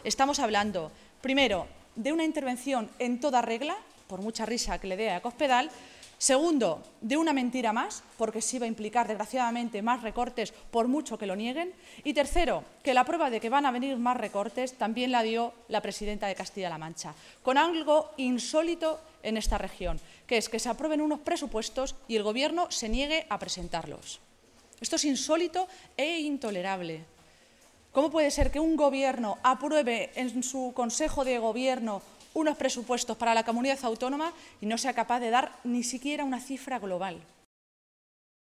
estamos hablando, primero, de una intervención en toda regla, por mucha risa que le dé a Cospedal. Segundo, de una mentira más, porque sí va a implicar, desgraciadamente, más recortes, por mucho que lo nieguen. Y tercero, que la prueba de que van a venir más recortes también la dio la presidenta de Castilla-La Mancha, con algo insólito en esta región, que es que se aprueben unos presupuestos y el Gobierno se niegue a presentarlos. Esto es insólito e intolerable. ¿Cómo puede ser que un Gobierno apruebe en su Consejo de Gobierno unos presupuestos para la comunidad autónoma y no sea capaz de dar ni siquiera una cifra global?